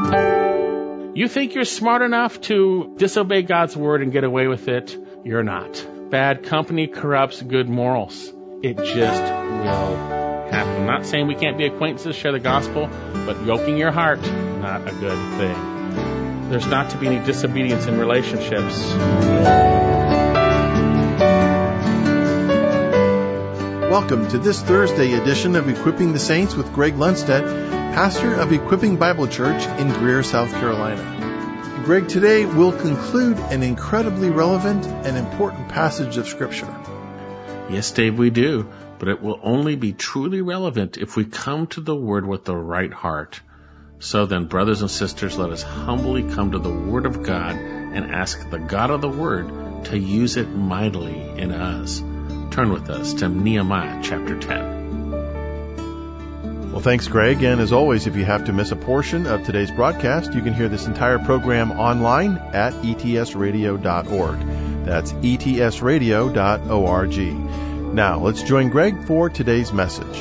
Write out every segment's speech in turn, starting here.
You think you're smart enough to disobey God's word and get away with it? You're not. Bad company corrupts good morals. It just will happen. I'm not saying we can't be acquaintances, share the gospel, but yoking your heart, not a good thing. There's not to be any disobedience in relationships. Welcome to this Thursday edition of Equipping the Saints with Greg Lundstedt, pastor of Equipping Bible Church in Greer, South Carolina. Greg, today we'll conclude an incredibly relevant and important passage of Scripture. Yes, Dave, we do, but it will only be truly relevant if we come to the Word with the right heart. So then, brothers and sisters, let us humbly come to the Word of God and ask the God of the Word to use it mightily in us. Turn with us to Nehemiah chapter 10. Well, thanks, Greg. And as always, if you have to miss a portion of today's broadcast, you can hear this entire program online at etsradio.org. That's etsradio.org. Now, let's join Greg for today's message.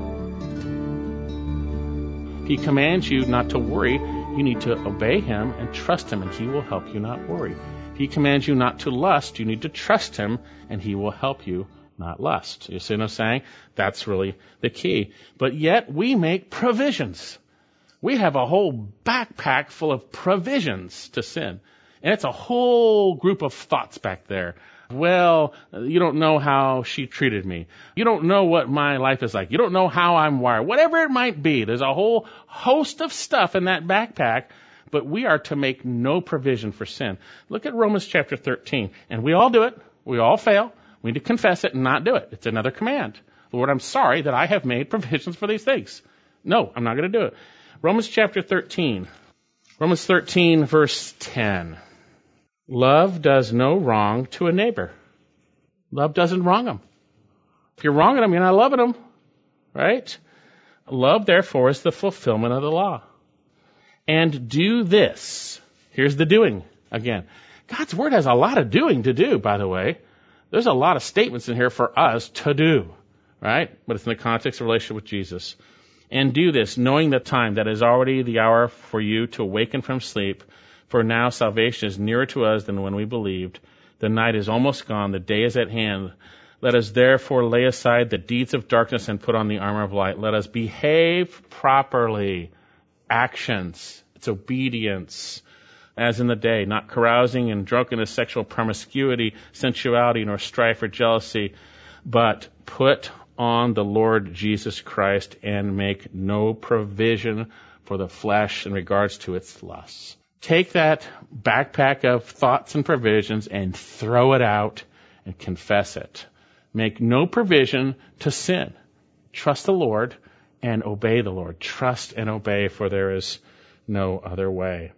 If he commands you not to worry, you need to obey him and trust him, and he will help you not worry. If he commands you not to lust, you need to trust him, and he will help you not lust. You see what I'm saying? That's really the key. But yet we make provisions. We have a whole backpack full of provisions to sin. And it's a whole group of thoughts back there. Well, you don't know how she treated me. You don't know what my life is like. You don't know how I'm wired. Whatever it might be, there's a whole host of stuff in that backpack, but we are to make no provision for sin. Look at Romans chapter 13. And we all do it. We all fail. We need to confess it and not do it. It's another command. Lord, I'm sorry that I have made provisions for these things. No, I'm not going to do it. Romans chapter 13. Romans 13, verse 10. Love does no wrong to a neighbor. Love doesn't wrong him. If you're wronging him, you're not loving him. Right? Love, therefore, is the fulfillment of the law. And do this. Here's the doing again. God's word has a lot of doing to do, by the way. There's a lot of statements in here for us to do, right? But it's in the context of relationship with Jesus. And do this, knowing the time that is already the hour for you to awaken from sleep. For now salvation is nearer to us than when we believed. The night is almost gone, the day is at hand. Let us therefore lay aside the deeds of darkness and put on the armor of light. Let us behave properly. Actions, it's obedience. As in the day, not carousing and drunkenness, sexual promiscuity, sensuality, nor strife or jealousy, but put on the Lord Jesus Christ and make no provision for the flesh in regards to its lusts. Take that backpack of thoughts and provisions and throw it out and confess it. Make no provision to sin. Trust the Lord and obey the Lord. Trust and obey, for there is no other way.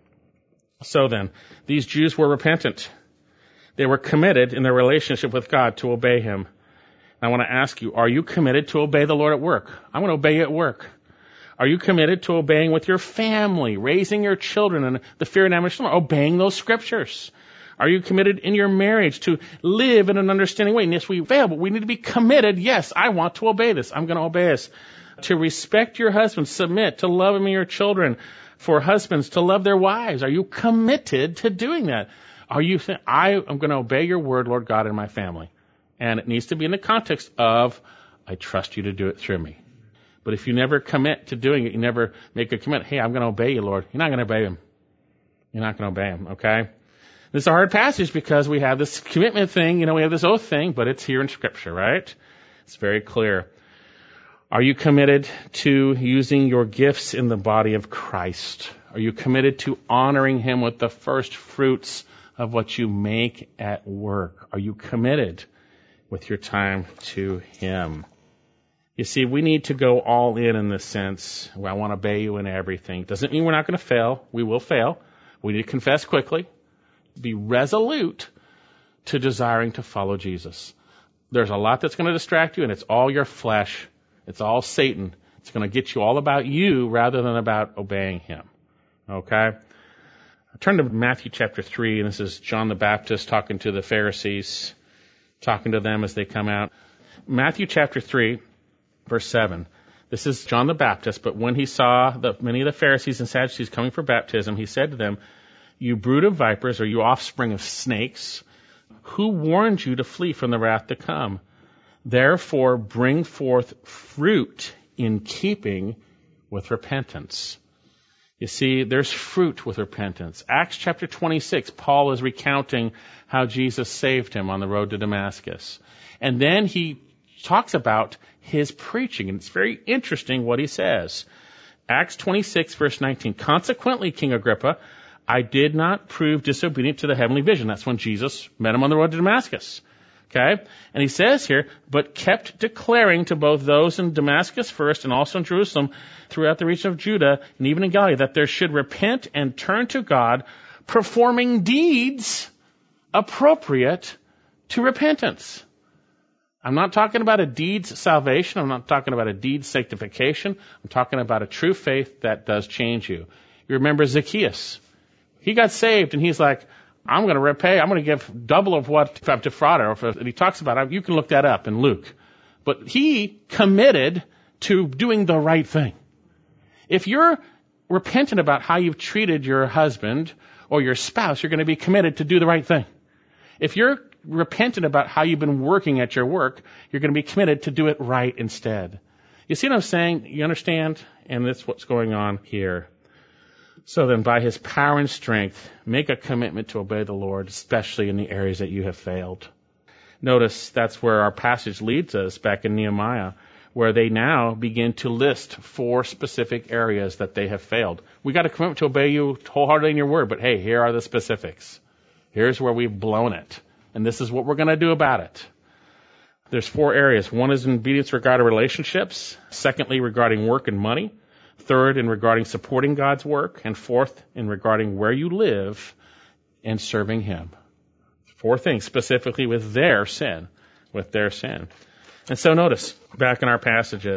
So then, these Jews were repentant. They were committed in their relationship with God to obey him. I want to ask you, are you committed to obey the Lord at work? I'm going to obey you at work. Are you committed to obeying with your family, raising your children in the fear and admonition of the Lord, obeying those scriptures? Are you committed in your marriage to live in an understanding way? And yes, we fail, but we need to be committed. Yes, I want to obey this. I'm going to obey this. To respect your husband, submit, to love him and your children. For husbands to love their wives. Are you committed to doing that? Are you saying, I am going to obey your word, Lord God, in my family? And it needs to be in the context of, I trust you to do it through me. But if you never commit to doing it, you never make a commitment, hey, I'm going to obey you, Lord. You're not going to obey him. You're not going to obey him, okay? This is a hard passage because we have this commitment thing, we have this oath thing, but it's here in Scripture, right? It's very clear. Are you committed to using your gifts in the body of Christ? Are you committed to honoring him with the first fruits of what you make at work? Are you committed with your time to him? You see, we need to go all in this sense. Well, I want to obey you in everything. Doesn't mean we're not going to fail. We will fail. We need to confess quickly. Be resolute to desiring to follow Jesus. There's a lot that's going to distract you, and it's all your flesh. It's all Satan. It's going to get you all about you rather than about obeying him. Okay? Turn to Matthew chapter 3, and this is John the Baptist talking to the Pharisees, talking to them as they come out. Matthew chapter 3, verse 7. This is John the Baptist, but when he saw many of the Pharisees and Sadducees coming for baptism, he said to them, "You brood of vipers, or you offspring of snakes, who warned you to flee from the wrath to come? Therefore bring forth fruit in keeping with repentance." You see, there's fruit with repentance. Acts chapter 26, Paul is recounting how Jesus saved him on the road to Damascus. And then he talks about his preaching, and it's very interesting what he says. Acts 26, verse 19, "Consequently, King Agrippa, I did not prove disobedient to the heavenly vision." That's when Jesus met him on the road to Damascus. Okay? And he says here, "But kept declaring to both those in Damascus first and also in Jerusalem throughout the region of Judah and even in Galilee that there should repent and turn to God, performing deeds appropriate to repentance." I'm not talking about a deeds salvation. I'm not talking about a deeds sanctification. I'm talking about a true faith that does change you. You remember Zacchaeus. He got saved, and he's like, I'm going to repay. I'm going to give double of what I've defrauded. And he talks about it. You can look that up in Luke. But he committed to doing the right thing. If you're repentant about how you've treated your husband or your spouse, you're going to be committed to do the right thing. If you're repentant about how you've been working at your work, you're going to be committed to do it right instead. You see what I'm saying? You understand? And that's what's going on here. So then, by his power and strength, make a commitment to obey the Lord, especially in the areas that you have failed. Notice that's where our passage leads us back in Nehemiah, where they now begin to list 4 specific areas that they have failed. We got a commitment to obey you wholeheartedly in your word, but hey, here are the specifics. Here's where we've blown it. And this is what we're going to do about it. There's 4 areas. One is in obedience regarding relationships. Secondly, regarding work and money. Third, in regarding supporting God's work. And fourth, in regarding where you live and serving Him. 4 things specifically with their sin. And so notice, back in our passage.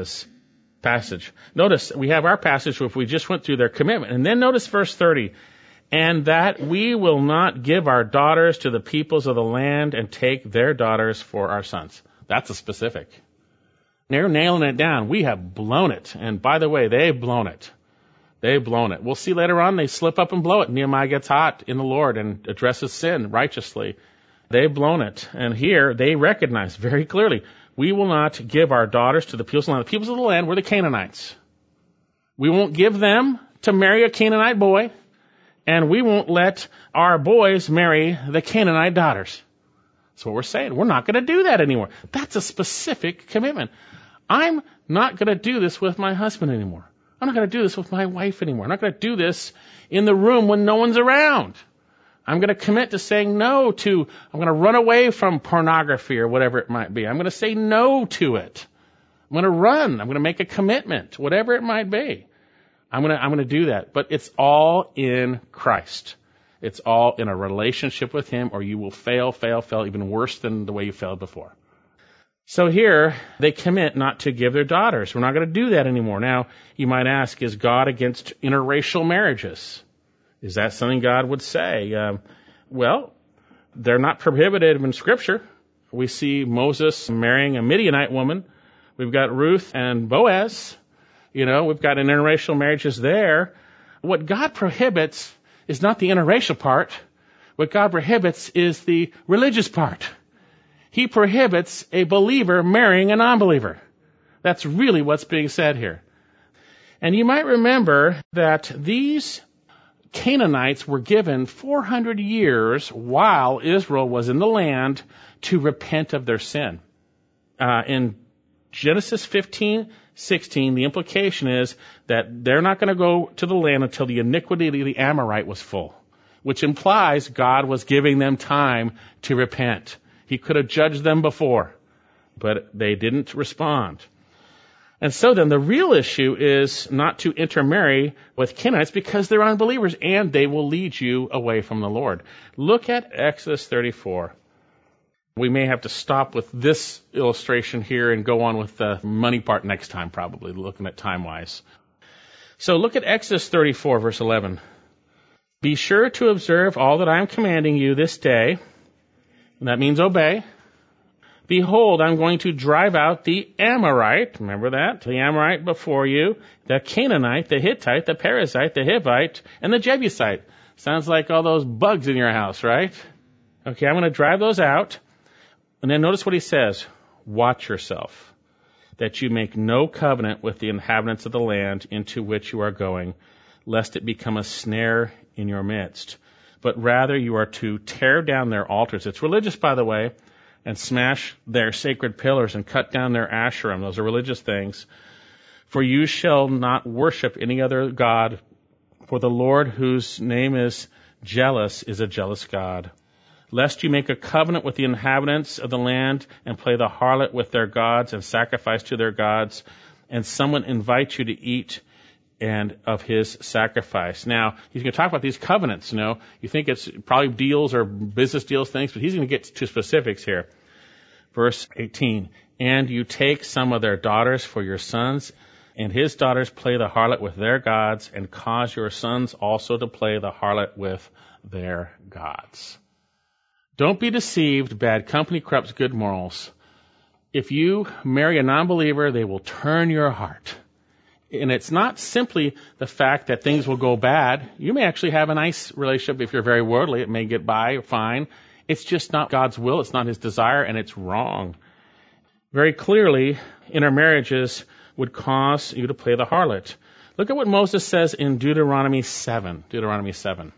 Notice, we have our passage if we just went through their commitment. And then notice verse 30. "And that we will not give our daughters to the peoples of the land and take their daughters for our sons." That's a specific. They're nailing it down. We have blown it. And by the way, they've blown it. We'll see later on they slip up and blow it. Nehemiah gets hot in the Lord and addresses sin righteously. They've blown it. And here they recognize very clearly, we will not give our daughters to the peoples of the land. The peoples of the land were the Canaanites. We won't give them to marry a Canaanite boy, and we won't let our boys marry the Canaanite daughters. That's what we're saying. We're not going to do that anymore. That's a specific commitment. I'm not going to do this with my husband anymore. I'm not going to do this with my wife anymore. I'm not going to do this in the room when no one's around. I'm going to commit to saying no to, I'm going to run away from pornography or whatever it might be. I'm going to say no to it. I'm going to run. I'm going to make a commitment, whatever it might be. I'm going to do that. But it's all in Christ. It's all in a relationship with Him, or you will fail even worse than the way you failed before. So here, they commit not to give their daughters. We're not going to do that anymore. Now, you might ask, is God against interracial marriages? Is that something God would say? Well, they're not prohibited in Scripture. We see Moses marrying a Midianite woman. We've got Ruth and Boaz. We've got interracial marriages there. What God prohibits is not the interracial part. What God prohibits is the religious part. He prohibits a believer marrying a non-believer. That's really what's being said here. And you might remember that these Canaanites were given 400 years while Israel was in the land to repent of their sin. In Genesis 15:16, the implication is that they're not going to go to the land until the iniquity of the Amorite was full, which implies God was giving them time to repent. He could have judged them before, but they didn't respond. And so then the real issue is not to intermarry with Canaanites because they're unbelievers and they will lead you away from the Lord. Look at Exodus 34. We may have to stop with this illustration here and go on with the money part next time, probably, looking at time-wise. So look at Exodus 34, verse 11. "Be sure to observe all that I am commanding you this day," and that means obey, Behold, I'm going to drive out the Amorite, remember that, the Amorite before you, the Canaanite, the Hittite, the Perizzite, the Hivite, and the Jebusite. Sounds like all those bugs in your house, right? Okay, I'm going to drive those out. And then notice what he says. Watch yourself, that you make no covenant with the inhabitants of the land into which you are going, lest it become a snare in your midst. But rather you are to tear down their altars. It's religious, by the way, and smash their sacred pillars and cut down their Asherim. Those are religious things. For you shall not worship any other god, for the Lord, whose name is a jealous God. Lest you make a covenant with the inhabitants of the land and play the harlot with their gods and sacrifice to their gods, and someone invite you to eat and of his sacrifice. Now, he's going to talk about these covenants, You think it's probably deals or business deals things, but he's going to get to specifics here. Verse 18, and you take some of their daughters for your sons, and his daughters play the harlot with their gods, and cause your sons also to play the harlot with their gods. Don't be deceived. Bad company corrupts good morals. If you marry a non-believer, they will turn your heart. And it's not simply the fact that things will go bad. You may actually have a nice relationship if you're very worldly. It may get by fine. It's just not God's will. It's not his desire, and it's wrong. Very clearly, intermarriages would cause you to play the harlot. Look at what Moses says in Deuteronomy 7. Deuteronomy 7.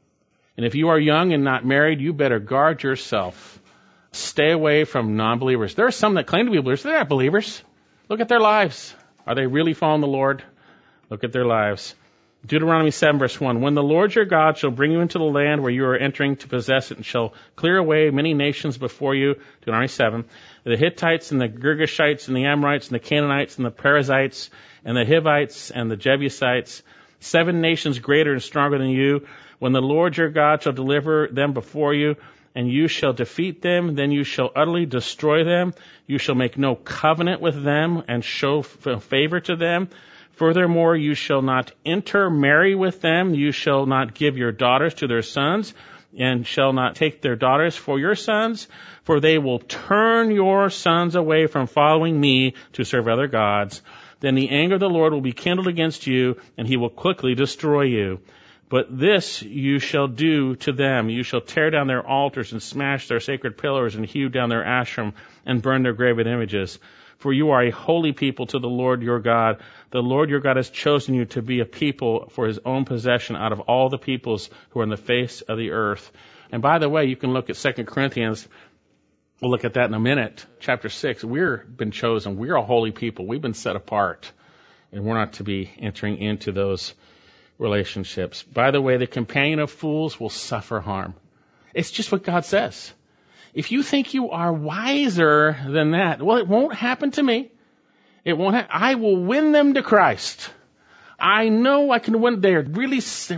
And if you are young and not married, you better guard yourself. Stay away from non-believers. There are some that claim to be believers. They're not believers. Look at their lives. Are they really following the Lord? Look at their lives. Deuteronomy 7, verse 1. When the Lord your God shall bring you into the land where you are entering to possess it, and shall clear away many nations before you, Deuteronomy 7, the Hittites and the Girgashites and the Amorites and the Canaanites and the Perizzites and the Hivites and the Jebusites, 7 nations greater and stronger than you, when the Lord your God shall deliver them before you, and you shall defeat them, then you shall utterly destroy them. You shall make no covenant with them and show favor to them. Furthermore, you shall not intermarry with them. You shall not give your daughters to their sons, and shall not take their daughters for your sons, for they will turn your sons away from following me to serve other gods. Then the anger of the Lord will be kindled against you, and he will quickly destroy you. But this you shall do to them. You shall tear down their altars and smash their sacred pillars and hew down their Asherim and burn their graven images. For you are a holy people to the Lord your God. The Lord your God has chosen you to be a people for his own possession out of all the peoples who are on the face of the earth. And by the way, you can look at 2 Corinthians. We'll look at that in a minute. Chapter 6, we've been chosen. We're a holy people. We've been set apart. And we're not to be entering into those relationships. By the way, the companion of fools will suffer harm. It's just what God says. If you think you are wiser than that, well, it won't happen to me. It won't. I will win them to Christ. I know I can win. They're really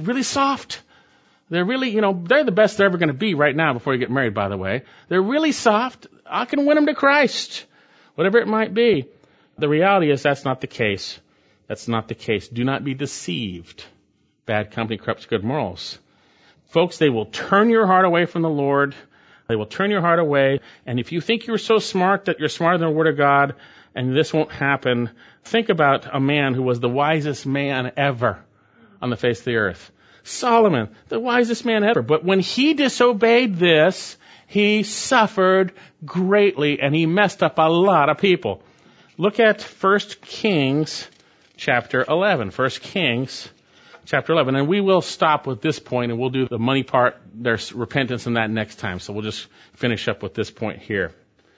soft. They're really, they're the best they're ever going to be right now before you get married, by the way. They're really soft. I can win them to Christ, whatever it might be. The reality is that's not the case. That's not the case. Do not be deceived. Bad company corrupts good morals. Folks, they will turn your heart away from the Lord. They will turn your heart away. And if you think you're so smart that you're smarter than the Word of God and this won't happen, think about a man who was the wisest man ever on the face of the earth. Solomon, the wisest man ever. But when he disobeyed this, he suffered greatly and he messed up a lot of people. Look at 1 Kings chapter 11. 1 Kings chapter 11. And we will stop with this point and we'll do the money part. There's repentance in that next time. So we'll just finish up with this point here.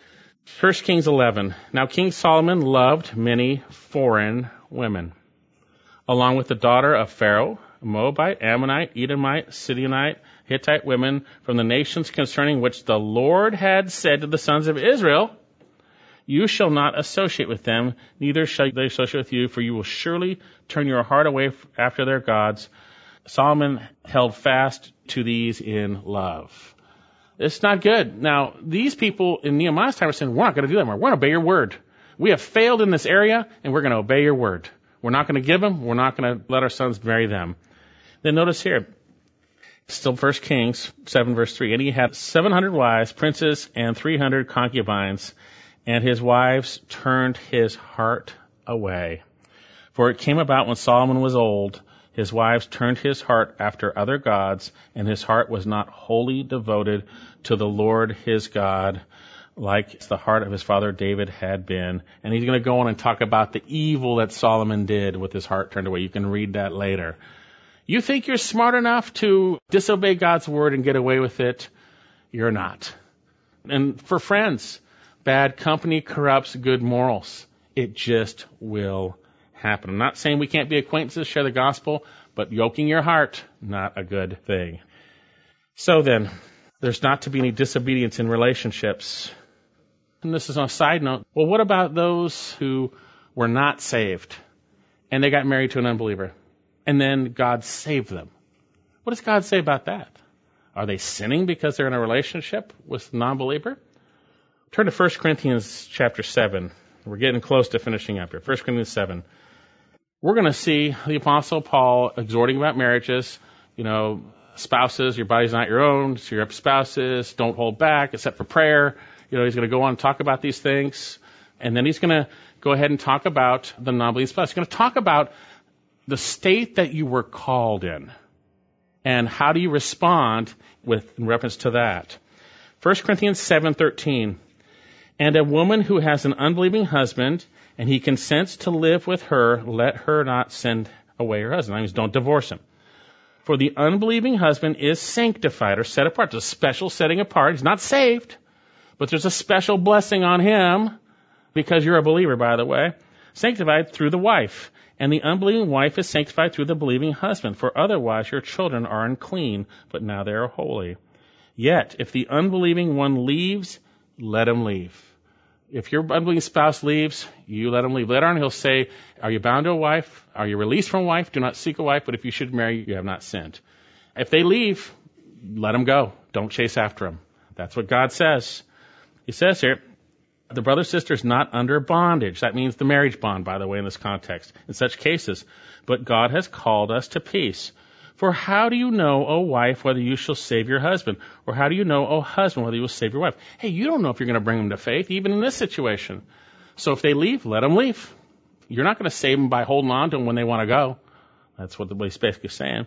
1 Kings 11. Now King Solomon loved many foreign women, along with the daughter of Pharaoh, Moabite, Ammonite, Edomite, Sidonite, Hittite women from the nations concerning which the Lord had said to the sons of Israel, you shall not associate with them, neither shall they associate with you, for you will surely turn your heart away after their gods. Solomon held fast to these in love. It's not good. Now, these people in Nehemiah's time are saying, we're not going to do that anymore. We're going to obey your word. We have failed in this area, and we're going to obey your word. We're not going to give them. We're not going to let our sons marry them. Then notice here, Still 1 Kings 7, verse 3. And he had 700 wives, princes, and 300 concubines, and his wives turned his heart away. For it came about when Solomon was old, his wives turned his heart after other gods, and his heart was not wholly devoted to the Lord his God, like the heart of his father David had been. And he's going to go on and talk about the evil that Solomon did with his heart turned away. You can read that later. You think you're smart enough to disobey God's word and get away with it? You're not. And for friends, bad company corrupts good morals. It just will happen. I'm not saying we can't be acquaintances, share the gospel, but yoking your heart, not a good thing. So then, there's not to be any disobedience in relationships. And this is on a side note. Well, what about those who were not saved and they got married to an unbeliever? And then God saved them. What does God say about that? Are they sinning because they're in a relationship with a non-believer? Turn to 1 Corinthians chapter 7. We're getting close to finishing up here. 1 Corinthians 7. We're going to see the Apostle Paul exhorting about marriages. Spouses, your body's not your own. So your spouses, don't hold back except for prayer. He's going to go on and talk about these things. And then he's going to go ahead and talk about the non-believing spouse. He's going to talk about the state that you were called in, and how do you respond in reference to that. 1 Corinthians 7:13, and a woman who has an unbelieving husband, and he consents to live with her, let her not send away her husband. That means don't divorce him. For the unbelieving husband is sanctified or set apart. There's a special setting apart. He's not saved, but there's a special blessing on him, because you're a believer, by the way, sanctified through the wife. And the unbelieving wife is sanctified through the believing husband. For otherwise your children are unclean, but now they are holy. Yet, if the unbelieving one leaves, let him leave. If your unbelieving spouse leaves, you let him leave. Later on he'll say, are you bound to a wife? Are you released from a wife? Do not seek a wife, but if you should marry, you have not sinned. If they leave, let them go. Don't chase after them. That's what God says. He says here, the brother or sister is not under bondage. That means the marriage bond, by the way, in this context, in such cases. But God has called us to peace. For how do you know, O wife, whether you shall save your husband? Or how do you know, O husband, whether you will save your wife? Hey, you don't know if you're going to bring them to faith, even in this situation. So if they leave, let them leave. You're not going to save them by holding on to them when they want to go. That's what he's basically saying.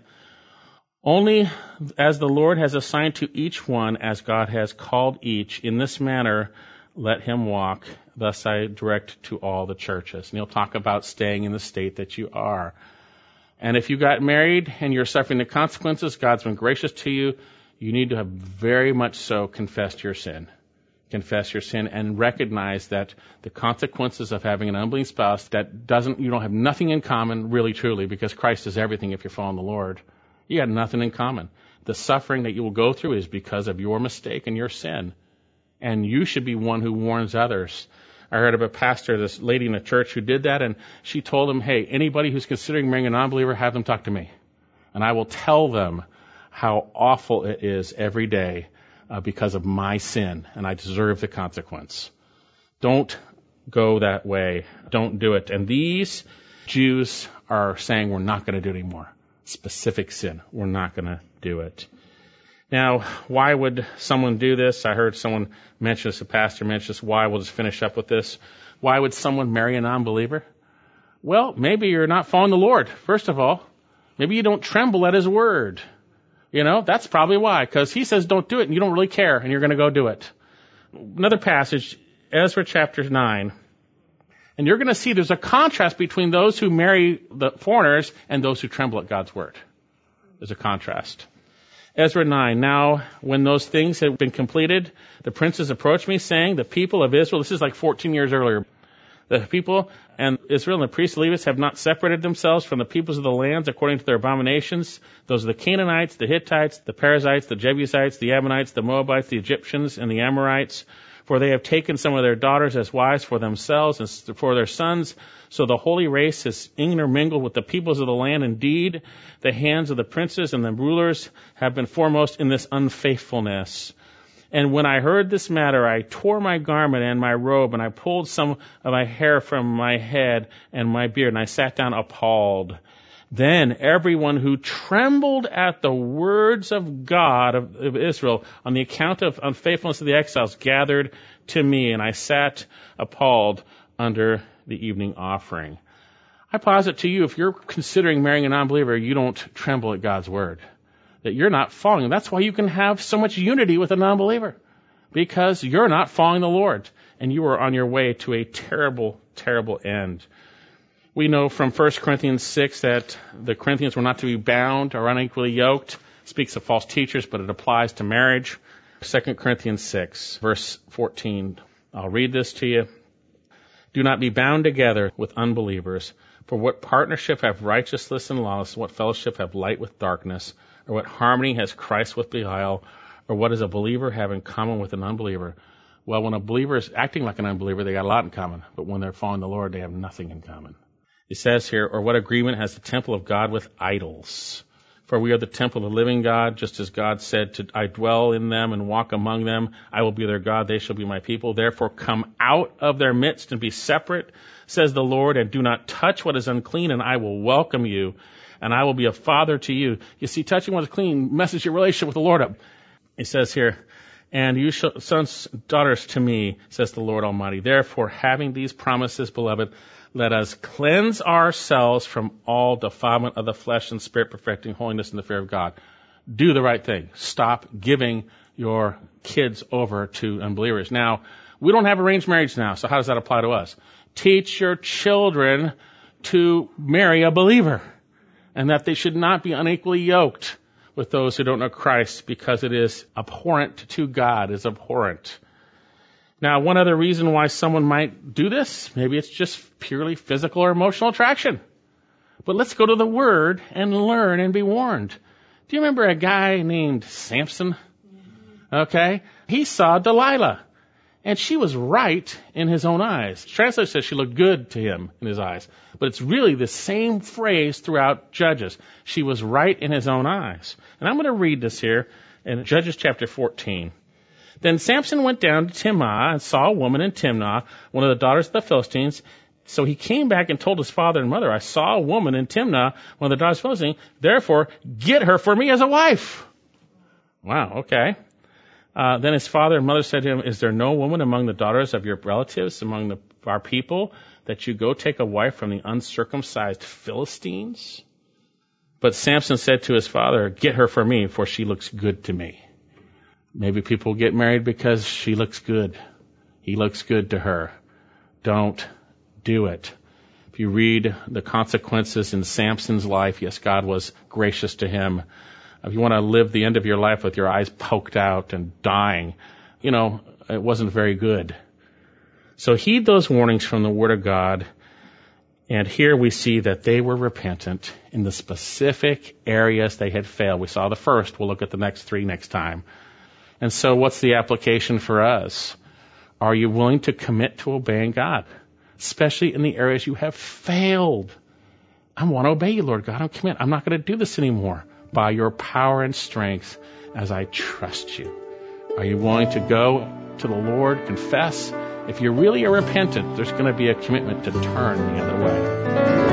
Only as the Lord has assigned to each one, as God has called each, in this manner let him walk. Thus I direct to all the churches. And he'll talk about staying in the state that you are. And if you got married and you're suffering the consequences, God's been gracious to you, you need to have very much so confessed your sin. Confess your sin and recognize that the consequences of having an unbelieving spouse you don't have nothing in common, really truly, because Christ is everything if you're following the Lord. You got nothing in common. The suffering that you will go through is because of your mistake and your sin. And you should be one who warns others. I heard of a pastor, this lady in a church who did that, and she told him, hey, anybody who's considering marrying a non-believer, have them talk to me. And I will tell them how awful it is every day because of my sin, and I deserve the consequence. Don't go that way. Don't do it. And these Jews are saying we're not going to do it anymore. Specific sin. We're not going to do it. Now, why would someone do this? I heard someone mention this, a pastor mention this. Why? We'll just finish up with this. Why would someone marry a non-believer? Well, maybe you're not following the Lord, first of all. Maybe you don't tremble at his word. That's probably why, because he says don't do it, and you don't really care, and you're going to go do it. Another passage, Ezra chapter 9. And you're going to see there's a contrast between those who marry the foreigners and those who tremble at God's word. There's a contrast. Ezra 9, now when those things had been completed, the princes approached me saying, the people of Israel, this is like 14 years earlier, the people and Israel and the priests and Levites have not separated themselves from the peoples of the lands according to their abominations. Those are the Canaanites, the Hittites, the Perizzites, the Jebusites, the Ammonites, the Moabites, the Egyptians, and the Amorites. For they have taken some of their daughters as wives for themselves and for their sons. So the holy race has intermingled with the peoples of the land. Indeed, the hands of the princes and the rulers have been foremost in this unfaithfulness. And when I heard this matter, I tore my garment and my robe, and I pulled some of my hair from my head and my beard, and I sat down appalled. Then everyone who trembled at the words of God of Israel on the account of unfaithfulness of the exiles gathered to me, and I sat appalled under the evening offering. I posit to you, if you're considering marrying a non-believer, you don't tremble at God's word, that you're not following. That's why you can have so much unity with a non-believer, because you're not following the Lord, and you are on your way to a terrible, terrible end. We know from 1 Corinthians 6 that the Corinthians were not to be bound or unequally yoked. It speaks of false teachers, but it applies to marriage. 2 Corinthians 6, verse 14. I'll read this to you. Do not be bound together with unbelievers. For what partnership have righteousness and lawlessness? What fellowship have light with darkness? Or what harmony has Christ with Belial? Or what does a believer have in common with an unbeliever? Well, when a believer is acting like an unbeliever, they got a lot in common. But when they're following the Lord, they have nothing in common. It says here, or what agreement has the temple of God with idols? For we are the temple of the living God, just as God said, I dwell in them and walk among them. I will be their God, they shall be my people. Therefore come out of their midst and be separate, says the Lord, and do not touch what is unclean, and I will welcome you, and I will be a father to you. You see, touching what is clean messes your relationship with the Lord up. It says here, and you shall sons, daughters to me, says the Lord Almighty. Therefore, having these promises, beloved, let us cleanse ourselves from all defilement of the flesh and spirit, perfecting holiness in the fear of God. Do the right thing. Stop giving your kids over to unbelievers. Now, we don't have arranged marriage now, so how does that apply to us? Teach your children to marry a believer, and that they should not be unequally yoked with those who don't know Christ, because it is abhorrent to God, is abhorrent. Now, one other reason why someone might do this, maybe it's just purely physical or emotional attraction. But let's go to the Word and learn and be warned. Do you remember a guy named Samson? Okay. He saw Delilah, and she was right in his own eyes. The translator says she looked good to him in his eyes. But it's really the same phrase throughout Judges. She was right in his own eyes. And I'm going to read this here in Judges chapter 14. Then Samson went down to Timnah and saw a woman in Timnah, one of the daughters of the Philistines. So he came back and told his father and mother, I saw a woman in Timnah, one of the daughters of the Philistines. Therefore, get her for me as a wife. Wow, okay. Then his father and mother said to him, is there no woman among the daughters of your relatives, among our people, that you go take a wife from the uncircumcised Philistines? But Samson said to his father, get her for me, for she looks good to me. Maybe people get married because she looks good. He looks good to her. Don't do it. If you read the consequences in Samson's life, yes, God was gracious to him. If you want to live the end of your life with your eyes poked out and dying, it wasn't very good. So heed those warnings from the Word of God. And here we see that they were repentant in the specific areas they had failed. We saw the first. We'll look at the next three next time. And so what's the application for us? Are you willing to commit to obeying God, especially in the areas you have failed? I want to obey you, Lord God. I'm committed. I'm not going to do this anymore. By your power and strength, as I trust you. Are you willing to go to the Lord, confess? If you really are repentant, there's going to be a commitment to turn the other way.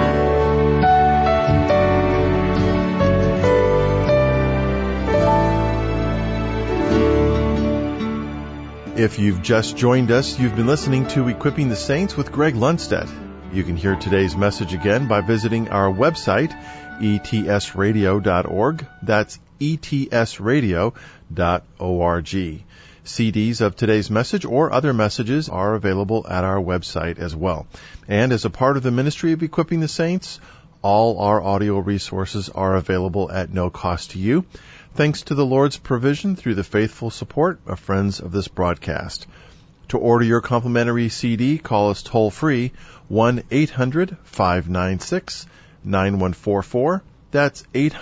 If you've just joined us, you've been listening to Equipping the Saints with Greg Lundstedt. You can hear today's message again by visiting our website, etsradio.org. That's etsradio.org. CDs of today's message or other messages are available at our website as well. And as a part of the ministry of Equipping the Saints, all our audio resources are available at no cost to you, thanks to the Lord's provision through the faithful support of friends of this broadcast. To order your complimentary CD, call us toll-free, 1-800-596-9144. That's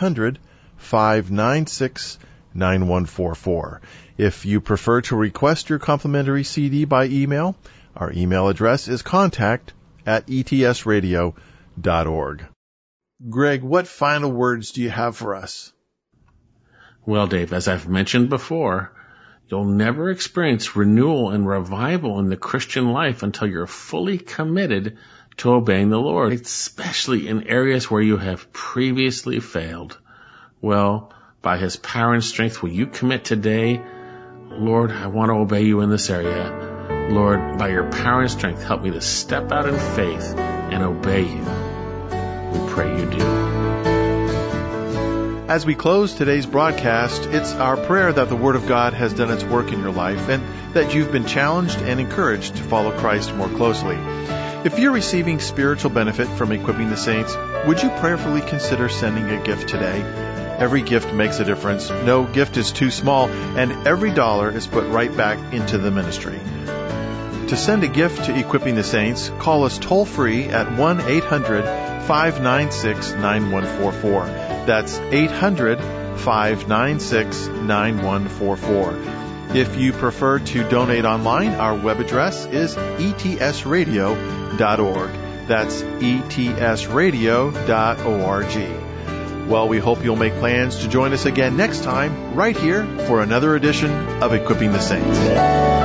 800-596-9144. If you prefer to request your complimentary CD by email, our email address is contact@etsradio.org. Greg, what final words do you have for us? Well, Dave, as I've mentioned before, you'll never experience renewal and revival in the Christian life until you're fully committed to obeying the Lord, especially in areas where you have previously failed. Well, by His power and strength, will you commit today, Lord, I want to obey you in this area. Lord, by your power and strength, help me to step out in faith and obey you. We pray you do. As we close today's broadcast, it's our prayer that the Word of God has done its work in your life and that you've been challenged and encouraged to follow Christ more closely. If you're receiving spiritual benefit from Equipping the Saints, would you prayerfully consider sending a gift today? Every gift makes a difference. No gift is too small, and every dollar is put right back into the ministry. To send a gift to Equipping the Saints, call us toll-free at 1-800-596-9144. That's 800-596-9144. If you prefer to donate online, our web address is etsradio.org. That's etsradio.org. Well, we hope you'll make plans to join us again next time, right here, for another edition of Equipping the Saints.